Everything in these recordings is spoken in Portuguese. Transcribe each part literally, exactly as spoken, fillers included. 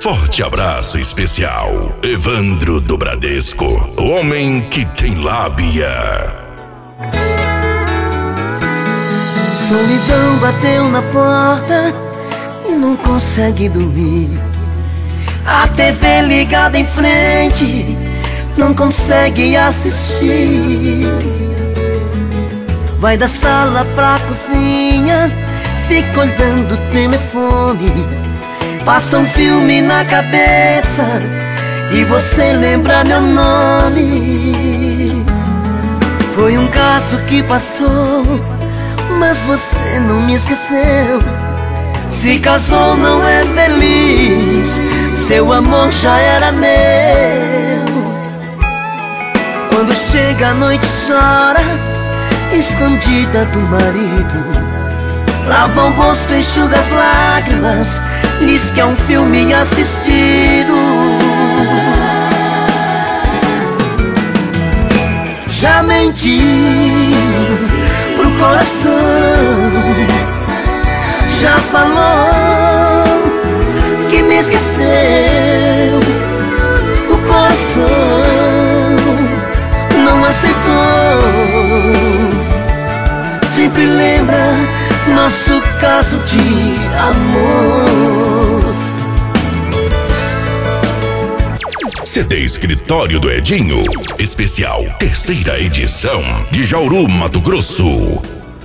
Forte abraço especial, Evandro do Bradesco, o homem que tem lábia. Solidão bateu na porta e não consegue dormir. A T V ligada em frente, não consegue assistir. Vai da sala pra cozinha, fica olhando o telefone. Passa um filme na cabeça e você lembra meu nome. Foi um caso que passou, mas você não me esqueceu. Se casou, não é feliz, seu amor já era meu. Quando chega a noite chora, escondida do marido. Lava o rosto, enxuga as lágrimas, diz que é um filme assistido. Já menti pro coração, já falou que me esqueceu. O coração não aceitou. Sempre lembra nosso caso de amor. C D Escritório do Edinho, especial terceira edição, de Jauru, Mato Grosso.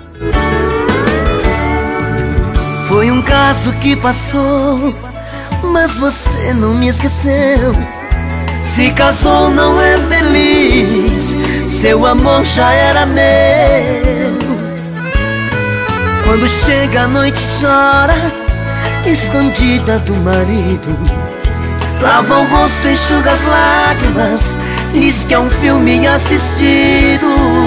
Foi um caso que passou, mas você não me esqueceu. Se casou, não é feliz, seu amor já era meu. Quando chega a noite chora, escondida do marido. Lava o rosto, enxuga as lágrimas, diz que é um filme assistido.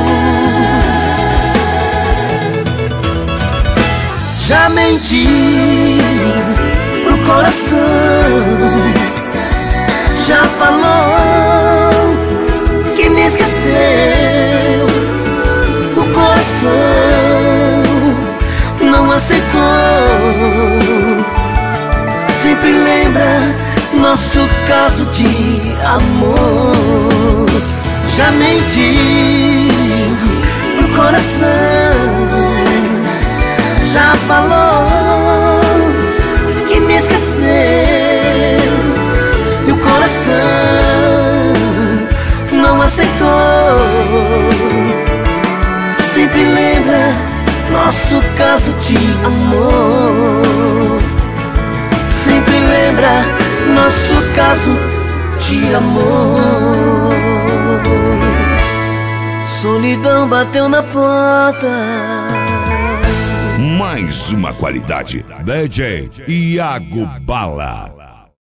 Já menti pro coração, já falou que me esqueceu. O coração não aceitou. Sempre lembra nosso caso de amor. Já menti pro coração, já falou que me esqueceu. E o coração não aceitou. Sempre lembra nosso caso de amor. Sempre lembra nosso caso de amor. Solidão bateu na porta. Mais uma qualidade, D J Iago Bala.